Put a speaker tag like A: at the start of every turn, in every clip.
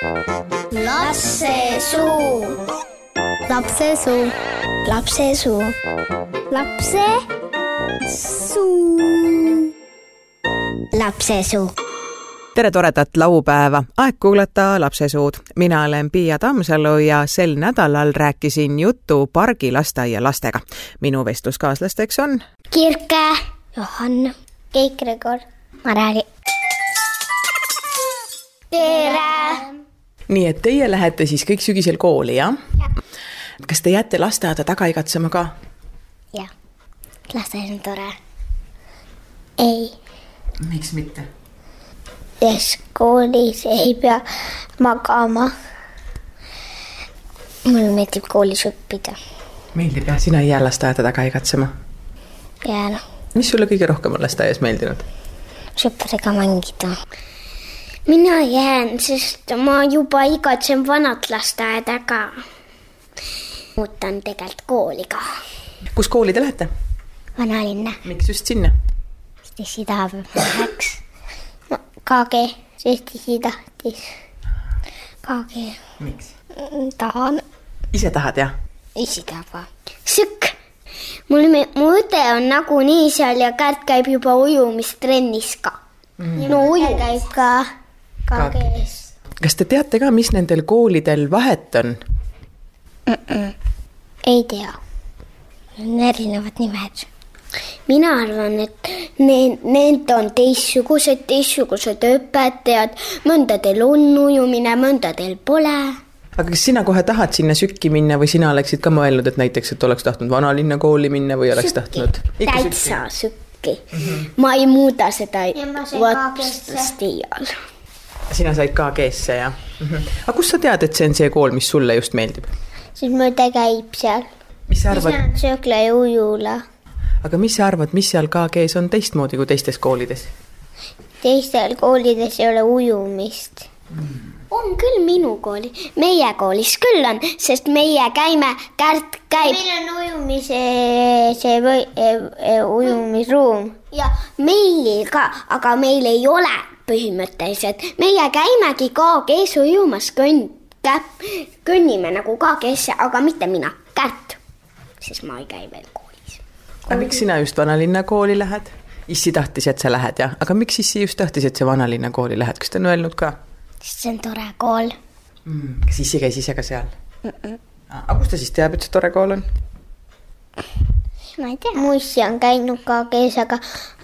A: Lapsesuu. Lapsesuu. Lapsesuu. Lapsesuu. Lapsesuu.
B: Tere toredat laupäeva! Aeg kuulata Lapsesuud. Mina olen Piia Tammsalu ja sel nädalal rääkisin juttu pargilasteaia lastega. Minu vestluskaaslasteks on
A: Kirke, Johanna, Keit Gregor, Marali. Tere!
B: Nii, et teie lähete siis kõik sügisel kooli, jah?
A: Ja.
B: Kas te jääte lasteaeda taga igatsema ka?
A: Ja, lasteaed on tore. Ei.
B: Miks mitte?
A: Yes, koolis ei pea magama. Mulle meeldib koolis õppida.
B: Meeldib jah, sina ei jää lasteaeda taga igatsema.
A: Jään
B: Mis sulle kõige rohkem on lasteaias meeldinud?
A: sõpradega mängida. Mina jään, sest ma juba igatsen vanat lasteaeda ka. Muutan tegelikult kooli ka.
B: Kus kooli te lähete?
A: Vanalinna.
B: Miks just sinna?
A: Sest isi tahab, et ma läheks. KG, sest isi tahtis. KG.
B: Miks?
A: Tahan.
B: Ise tahad, jah?
A: Isi tahab ka. Sõkk. Mu õde on nagunii seal ja Kärt käib juba ujumistrennis ka. No uju käib ka KG-s.
B: Kas te teate ka, mis nendel koolidel vahet on?
A: Ei tea. On erinevad nimed. Mina arvan, et need on teistsugused õpetajad. Mõndadel on ujumine, mõndadel pole.
B: Aga kas sina kohe tahad sinna sükki minna või sina oleksid ka mõelnud, et näiteks, et oleks tahtnud Vanalinna kooli minna või oleks tahtnud?
A: Täitsa sükki. Ma ei muuda seda vapstust iial.
B: Sina said KG-sse, jah? Aga kus sa tead, et see on see kool, mis sulle just meeldib?
A: Siis mõte käib seal.
B: Mis sa arvad?
A: See on söökla ja ujula.
B: Aga mis sa arvad, mis seal KG-s on teistmoodi kui teistes koolides?
A: Teistel koolides ei ole ujumist. On küll minu kooli. Meie koolis küll on, sest meie käime, Kärt käib. Meil on ujumisruum. Ja meil ka, aga meil ei ole põhimõtteliselt. Meie käimegi KG-s ujumas, kõnnime nagu KG-sse, aga mitte mina, Kärt. Sest ma ei käi veel koolis.
B: Aga miks sina just Vanalinna kooli lähed? Issi tahtis, et sa lähed, jah? Aga miks Issi just tahtis, et sa Vanalinna kooli lähed? Kas ta on öelnud ka?
A: See on tore kool.
B: Kas Issi käis ise ka seal? Aga kus ta siis teab, et see tore kool on?
A: Ma ei tea. Mu issi on käinud KG-s, aga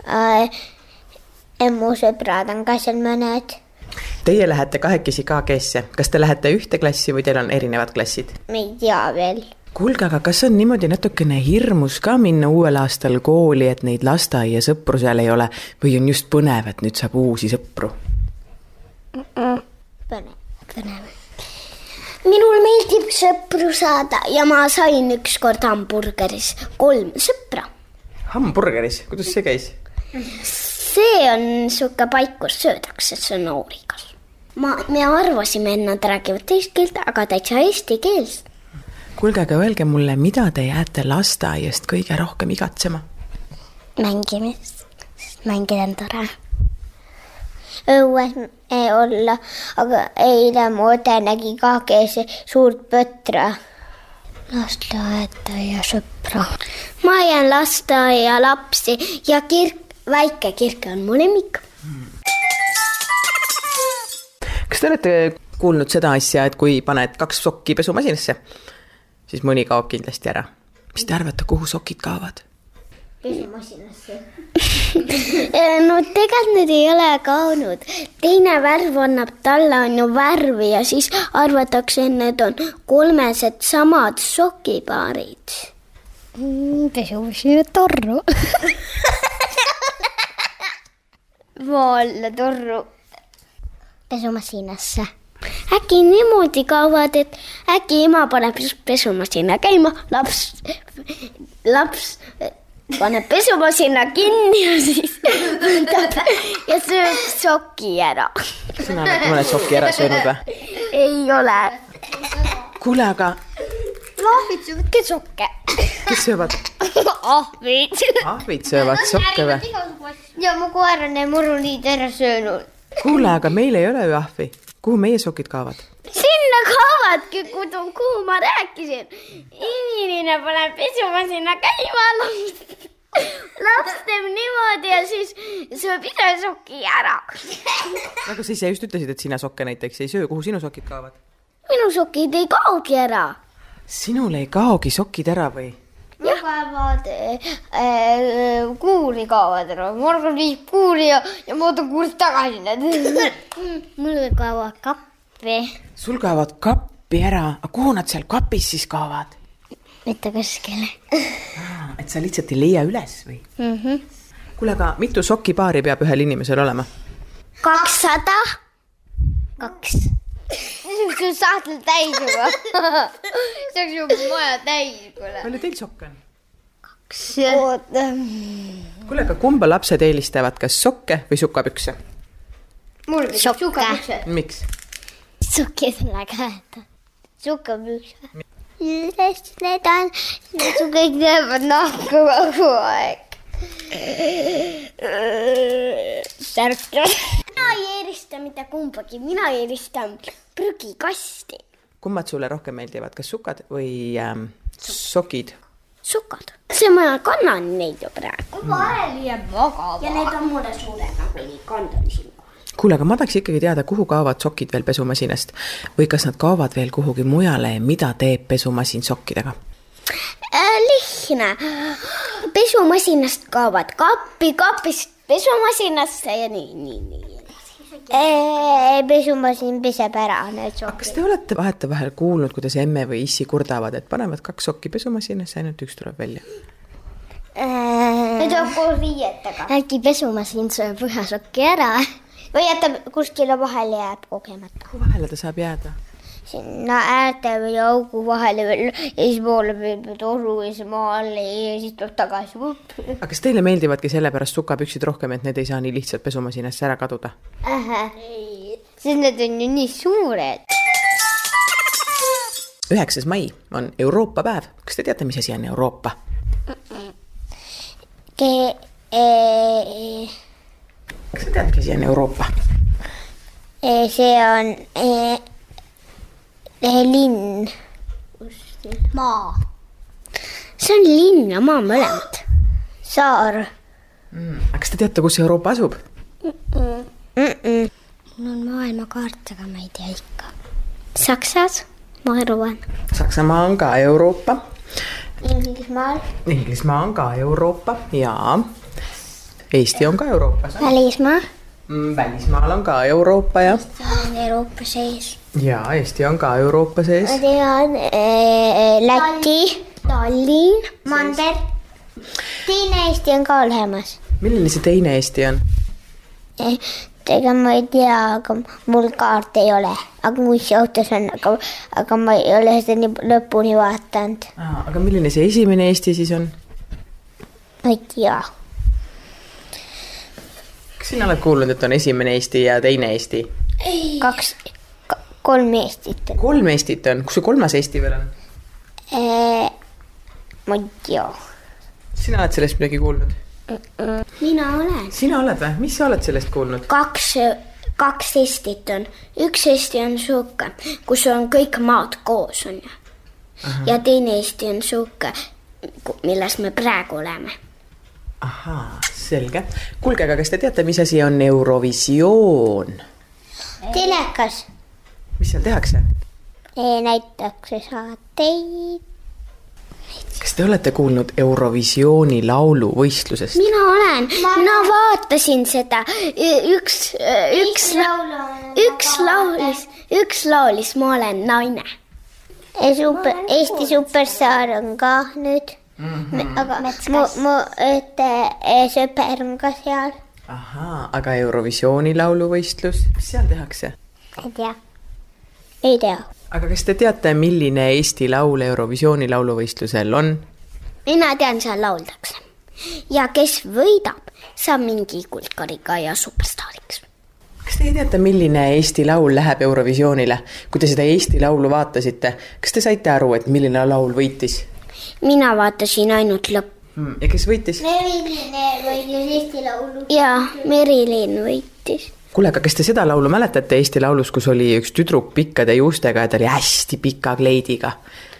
A: mu sõbrad on ka seal mõned.
B: Teie lähete kahekesi KG-sse. Kas te lähete ühte klassi või teil on erinevad klassid?
A: Me ei tea veel.
B: Kuulge, aga kas on niimoodi natukene hirmus ka minna uuel aastal kooli, et neid lasteaia sõpru seal ei ole? Või on just põnev, et nüüd saab uusi sõpru? Põnev.
A: Minul meeldib sõpru saada ja ma sain ükskord hamburgeris 3 sõpra.
B: Hamburgeris? Kuidas see käis?
A: See on suke paik, kus söödakse, see on oorigas. Me arvasime, et nad räägivad teist keelt, aga täitsa eesti keelst.
B: Kuulge, aga öelge mulle, mida te jääte lasteaiast kõige rohkem igatsema?
A: Mängimist, sest mängida on tore. Õues olla, aga eile mu õde nägi KG-s suurt pötra. Lasteaeda ja sõpra. Ma jään lasteaia lapsi ja väike Kirke on mu lemmik.
B: Kas te olete kuulnud seda asja, et kui paned 2 sokki pesumasinasse, siis mõni kaob kindlasti ära? Mis te arvate, kuhu sokid kaovad?
A: Pesumasinasse. No tegelikult need ei ole kaonud. Teine värv annab talle on ju värvi ja siis arvatakse, et need on 3 samad sokipaarid. Pesumasina torru. Valla torru. Pesumasinasse. Äkki niimoodi kaovad, et äkki ema paneb pesumasina käima, laps paneb pesumasina kinni ja siis võtab ja sööb soki ära.
B: Sina oled mõned soki ära söönud või?
A: Ei ole.
B: Kuule, aga...
A: Ahvid söövad sokke.
B: Kes söövad?
A: Ahvid.
B: Ahvid söövad sokke või?
A: Ja mu koer on muruniid ära söönud.
B: Kuule, aga meil ei ole ju ahvi. kuhu meie sokid kaovad?
A: Sinna kaovadki, kuhu ma rääkisin. Inimene paneb pesumasina käima, laps teeb niimoodi ja siis sööb ise soki ära.
B: Aga sa ise just ütlesid, et sina sokke näiteks ei söö. Kuhu sinu sokid kaovad?
A: Minu sokid ei kaogi ära.
B: Sinul ei kaogi sokid ära või?
A: Mul kaovad kuuri kaovad ära. Margal viib kuuri ja ma ootan kuuri tagasi. Mul kaovad kappi.
B: Sul kaovad kappi ära. Aga kuhu nad seal kapis siis kaovad?
A: Mitte kuskile.
B: Et sa lihtsalt ei leia üles või? Kuule, aga mitu sokipaari peab ühel inimesel olema?
A: 200. 2. See on saatel täis juba. See on juba maja täis.
B: Palju teil sokke on?
A: 2.
B: Kuule, aga kumba lapsed eelistavad, kas sokke või sukapükse?
A: Mul sukapükse.
B: Miks?
A: Sokid on ägedad. Sukapükse. Sest need on, kõik teevad nahku kogu aeg. Särk. Mina ei eelista mitte kumbagi, mina eelistan prügikasti.
B: Kummad sulle rohkem meeldivad, kas sukad või sokid?
A: Sukad. See ma kannan neid ju praegu. Vahel jääb magama. Ja need on mulle suured nagu nii kandan siin.
B: Kuule, aga ma tahaks ikkagi teada, kuhu kaovad sokid veel pesumasinast või kas nad kaovad veel kuhugi mujale ja mida teeb pesumasin sokkidega?
A: Lihtne. Pesumasinast kaovad kappi, kapist pesumasinasse ja nii. Pesumasin peseb ära need sokid.
B: Kas te olete vahetevahel kuulnud, kuidas emme või issi kurdavad, et panevad 2 sokki pesumasinasse, ainult 1 tuleb välja?
A: Need on koos riietega. Äkki pesumasin sööb ühe sokki ära või jätab kuskile vahele jääb kogemata.
B: Kuhu vahele ta saab jääda?
A: Sinna äärte või augu vahele veel ja siis poole peab toru ja siis maa alla ja siis tuleb tagasi.
B: Aga kas teile meeldivadki sellepärast sukapüksid rohkem, et need ei saa nii lihtsalt pesumasinasse ära kaduda?
A: Sest need on ju nii suured.
B: 9. mai on Euroopa päev. Kas te teate, mis asi on Euroopa? Kas sa tead, mis asi on Euroopa?
A: See on linn. Maa. See on linn ja maa mõlemad. Saar.
B: Kas te teate, kus Euroopa asub?
A: Mul on maailmakaart, aga ma ei tea ikka. Saksas, ma arvan.
B: Saksamaa on ka Euroopa.
A: Inglismaal
B: on ka Euroopa ja Eesti on ka Euroopas. Välismaal on ka Euroopa ja
A: Euroopa sees.
B: Ja Eesti on ka Euroopa sees.
A: Ma tean Läti, Tallinn, Mander. Teine Eesti on ka olemas.
B: Milline see teine Eesti on?
A: Ega ma ei tea, aga mul kaart ei ole. Aga muis autos on, aga ma ei ole seda nii lõpuni vaatanud.
B: Aga milline see esimene Eesti siis on?
A: Ma ei tea.
B: Kas sina oled kuulnud, et on esimene Eesti ja teine Eesti?
A: 3 Eestit.
B: 3 Eestit on? Kus see 3. Eesti veel on?
A: Ma ei tea.
B: Sina oled sellest midagi kuulnud?
A: Mina olen.
B: Sina oled või? Mis sa oled sellest kuulnud?
A: 2 Eestit on. 1 Eesti on suuke, kus on kõik maad koos on. Ja teine Eesti on suuke, milles me praegu oleme.
B: Ahaa, selge. Kuulge, aga kas te teate, mis asi on Eurovisioon?
A: Telekas.
B: Mis seal tehakse?
A: Näitakse saateid.
B: Kas te olete kuulnud Eurovisiooni lauluvõistlusest?
A: Mina olen. Mina vaatasin seda. Üks laulis, ma olen naine. Eesti superstaar on ka nüüd. Aga mu sõper on ka seal.
B: Ahaa, aga Eurovisiooni lauluvõistlus, mis seal tehakse?
A: Ei tea.
B: Aga kas te teate, milline Eesti laul Eurovisiooni lauluvõistlusel on?
A: Mina tean, seal lauldakse. Ja kes võidab, saab mingi kulkariga ja superstaariks.
B: Kas te teate, milline Eesti laul läheb Eurovisioonile? Kui te seda Eesti laulu vaatasite, kas te saite aru, et milline laul võitis?
A: Mina vaatasin ainult lõpp.
B: Ja kes võitis?
A: Merilin võitis Eesti laulu. Ja Merilin võitis.
B: Kuule, aga kas te seda laulu mäletate Eesti Laulus, kus oli üks tüdruk pikkade juustega ja ta oli hästi pika kleidiga?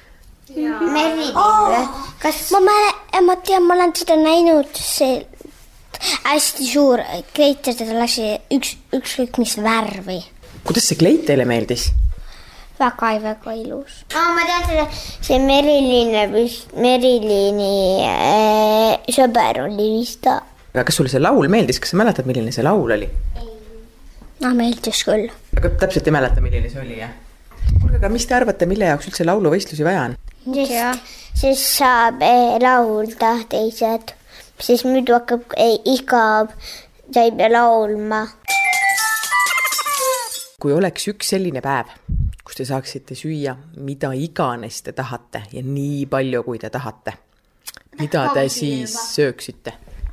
A: Kas ma tean, ma olen seda näinud, see hästi suur kleit ja teda lasi ükskõik mis värvi.
B: Kuidas see kleit teile meeldis?
A: Väga ilus. Ma tean seda, see Merilini sõber oli vist ta.
B: Aga kas sulle see laul meeldis? Kas sa mäletad, milline see laul oli?
A: Meeldis küll.
B: Aga täpselt ei mäleta, milline see oli, jah? Kuulge, aga mis te arvate, mille jaoks üldse lauluvõistlusi vaja on?
A: Sest saab laulda teised, siis nüüd hakkab iga saib laulma.
B: Kui oleks üks selline päev, kus te saaksite süüa mida iganes te tahate ja nii palju, kui te tahate, mida te siis sööksite?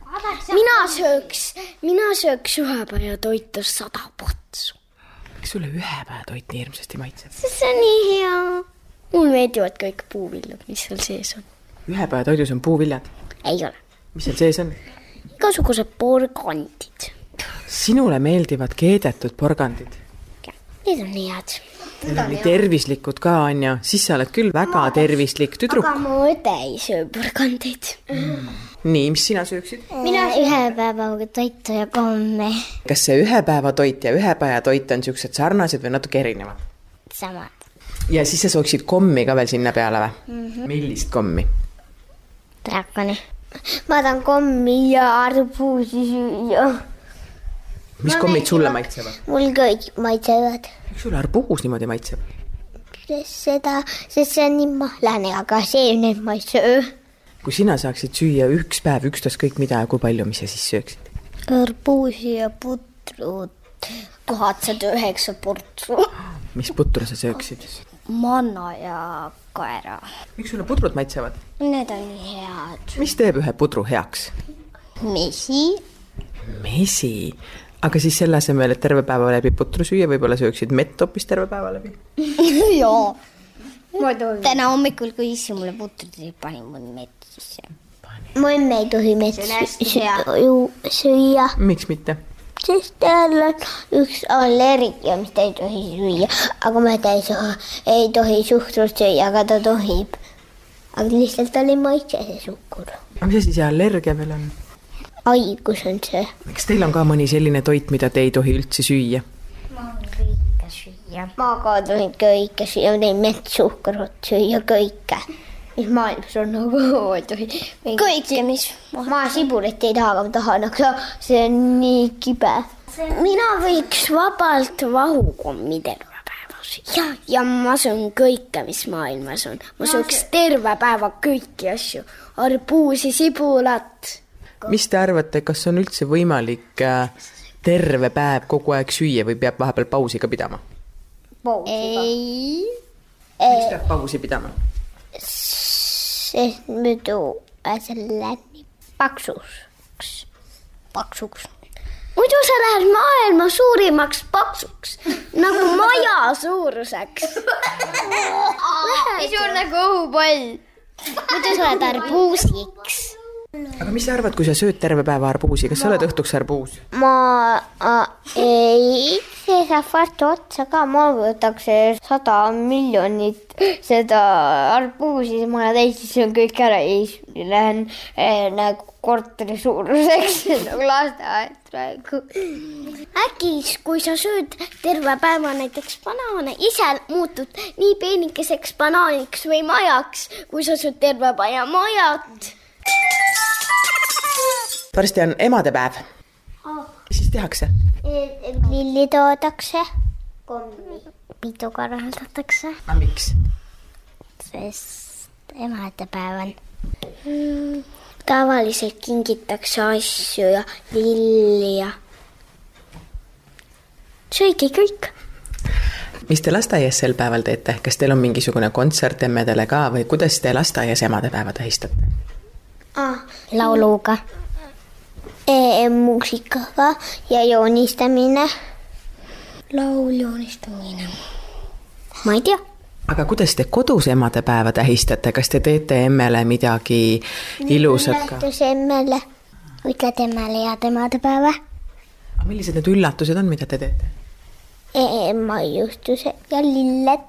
B: Mina sööks ühepäeva toitu 100 potsu. Miks sulle ühepäeva toit nii hirmsasti maitseb?
A: See on nii hea. Mul meeldivad kõik puuvillad, mis seal sees on.
B: Ühepäeva toidus on puuviljad?
A: Ei ole.
B: Mis seal sees on?
A: Igasugused porgandid.
B: Sinule meeldivad keedetud porgandid?
A: Need on head.
B: Need on nii tervislikud ka, Anja. Siis sa oled küll väga tervislik tüdruk.
A: Aga mu õde ei söö porgandid.
B: Nii, mis sina sööksid?
A: Mina ühepäevaga toitu ja komme.
B: Kas see ühepäeva toit ja ühepäeva toit on siuksed sarnased või natuke erinevad?
A: Samad.
B: Ja siis sa sooksid kommi ka veel sinna peale või? Millist kommi?
A: Draakoni. Ma tahan kommi ja arbuusi süüa.
B: Mis kommid sulle maitsevad?
A: Mul kõik maitsevad.
B: Miks sulle arbuus niimoodi maitseb?
A: Sest see on nii mahlane, aga see nüüd ma ei söö.
B: Kui sina saaksid süüa üks päev, ükstas kõik mida ja kui palju, mis sa siis sööksid?
A: Arbuusi ja putru 1109 putru.
B: Mis putru sa sööksid?
A: Manna ja kaera.
B: Miks sulle pudrud maitsevad?
A: Need on nii head.
B: Mis teeb ühe pudru heaks? Mesi? Aga siis selle asemel, et terve päeva läbi putru süüa, võib-olla sööksid mett hoopis terve päeva läbi?
A: Joo. Täna hommikul, kui issi mulle putru tuli, panin mul mett sisse. Mul ei tohi mett süüa.
B: Miks mitte?
A: Sest tal on üks allergia, mis ta ei tohi süüa. Aga ma ei tohi suhkrut süüa, aga ta tohib. Aga lihtsalt oli maitse see suhkur.
B: Aga mis asi see allergia veel on?
A: Haigus on see.
B: Kas teil on ka mõni selline toit, mida te ei tohi üldse süüa?
A: Ma kõike süüa. Ma ka tohin kõike süüa, ma tein metssuhkrut süüa kõike. Mis maailmas on nagu tohi. Kõike, mis ma sibulit ei taha, aga ma tahan, aga see on nii kibe. Mina võiks vabalt vahukommi terve päeva süüa. Ja ma söön kõike, mis maailmas on. Ma sööks terve päeva kõiki asju. Arbuusi, sibulat.
B: Mis te arvate, kas on üldse võimalik terve päev kogu aeg süüa või peab vahepeal pausi ka pidama?
A: Ei.
B: Miks peab pausi pidama?
A: Sest muidu see läheb nii paksuks. Muidu sa lähed maailma suurimaks paksuks, nagu maja suuruseks. Nii suur nagu õhupall. Muidu sa oled arbuusiks.
B: Aga mis sa arvad, kui sa sööd terve päeva arbuusi? Kas sa oled õhtuks arbuus?
A: Ma ei, see saab varsti otsa ka. Ma võtaks 100 miljonit seda arbuusi, ma täisis on kõik ära ja lähen nagu korteri suuruseks nagu lasteaed praegu. Äkki, kui sa sööd terve päeva näiteks banaane, ise muutud nii peenikeseks banaaniks või majaks, kui sa sööd terve päeva majat.
B: Varsti on emadepäev. Mis siis tehakse?
A: Lilli toodakse. Pidu korraldatakse.
B: Aga miks?
A: Sest emadepäev on. Tavaliselt kingitakse asju ja lilli ja söögi kõik.
B: Mis te lasteaias sel päeval teete? Kas teil on mingisugune kontsert emmedele ka või kuidas te lasteaias emadepäeva tähistate?
A: Lauluga, muusikaga ja joonistamine. Joonistamine. Ma ei tea.
B: Aga kuidas te kodus emadepäeva tähistate? Kas te teete emmele midagi ilusat ka?
A: Emmele. Ütled emmele ja emadepäeva.
B: Millised need üllatused on, mida te teete?
A: Emajustused ja lilled.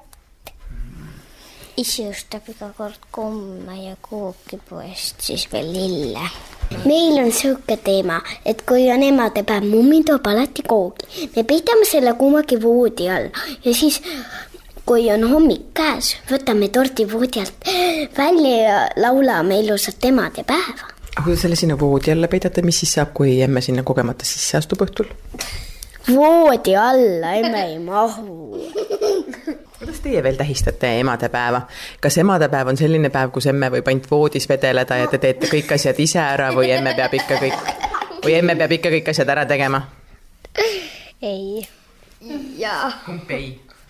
A: Isi ostab iga kord komme ja kooki poest, siis veel lille. Meil on siuke teema, et kui on emadepäev, mummi toob alati koogi. Me peidame selle kumagi voodi all ja siis, kui on hommik käes, võtame torti voodi alt välja ja laulame ilusat emadepäeva.
B: Aga kui selle sinna voodi alla peidate, mis siis saab, kui emme sinna kogemata sisse astub õhtul?
A: Voodi alla, emme ei mahu.
B: Kuidas teie veel tähistate emadepäeva? Kas emadepäev on selline päev, kus emme võib ainult voodis vedeleda ja te teete kõik asjad ise ära või emme peab ikka kõik asjad ära tegema?
A: Ei. Jaa.
B: Kump ei?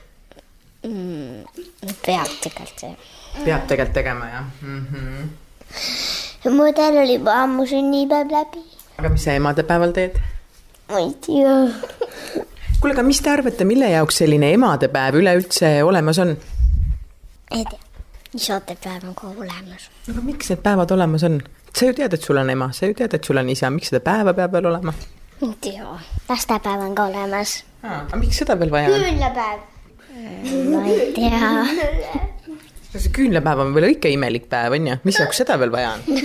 A: Peab tegelikult.
B: Peab tegelikult tegema, jah?
A: Mudel oli juba ammu sünnipäev läbi.
B: Aga mis sa emadepäeval teed?
A: Ma ei tea.
B: Kuule, aga mis te arvate, mille jaoks selline emadepäev üleüldse olemas on?
A: Ei tea. Isadepäev on ka olemas.
B: Aga miks need päevad olemas on? Sa ju tead, et sul on ema, sa ju tead, et sul on isa. Miks seda päeva peab veel olema?
A: Ei tea. Lastepäev on ka olemas.
B: Aga miks seda veel vaja on?
A: Küünlapäev. Ma ei tea.
B: See küünlapäev on veel õige imelik päev, on ju? Mis jaoks seda veel vaja on?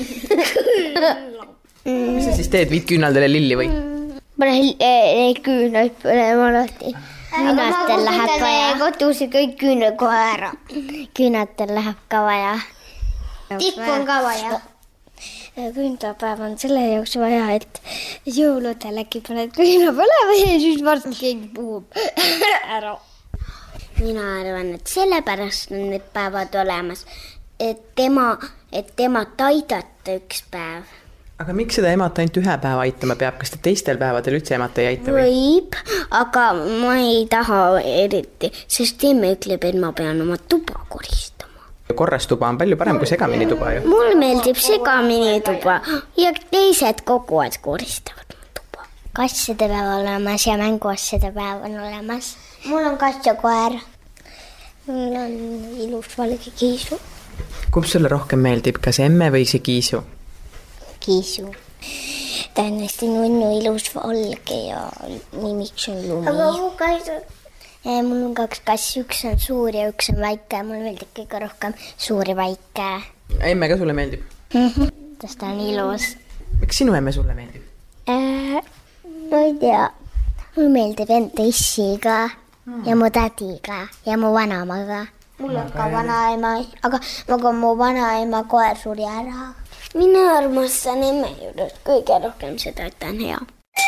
B: Mis sa siis teed? Viid küünaldele lilli või?
A: Ei küünlaid põlema alati. Küünatel läheb vaja. Kodus kõik küünlad kohe ära. Küünatel läheb ka vaja. Tikku on ka vaja. Küünlapäev on selle jaoks vaja, et jõuludel äkki paned küünla põlema ja siis varsti keegi puhub ära. Mina arvan, et sellepärast on need päevad olemas, et temat aidata üks päev.
B: Aga miks seda emat ainult ühe päeva aitama peab? Kas te teistel päevadel üldse emat ei aita või?
A: Võib, aga ma ei taha eriti, sest emme ütleb, et ma pean oma tuba koristama.
B: Korras tuba on palju parem kui segamini tuba ju.
A: Mul meeldib segamini tuba ja teised kogu aeg koristavad tuba. Kasside päev olemas ja mänguasjade päev on olemas. Mul on kass ja koer. Mul on ilus valge kiisu.
B: Kumb sulle rohkem meeldib, kas emme või see kiisu?
A: Kiisu. Ta on hästi nunnu, ilus valge ja nimiks on Lumi. Aga mu kassud? Mul on 2 kassi, üks on suur ja üks on väike. Mul meeldib kõige rohkem suur ja väike.
B: Emme ka sulle meeldib?
A: Sest ta on ilus.
B: Miks sinu emme sulle meeldib?
A: Ma ei tea. Mul meeldib enda issiga ja mu tädiga ja mu vanaemaga. Mul on ka vanaema, aga mu vanaema koer suri ära. Mina armastan emme juures kõige rohkem seda, et ta on hea.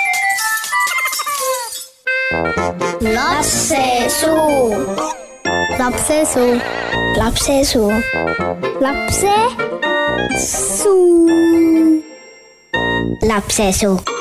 A: Lapsesuu. Lapsesuu. Lapsesuu. Lapsesuu. Lapsesuu.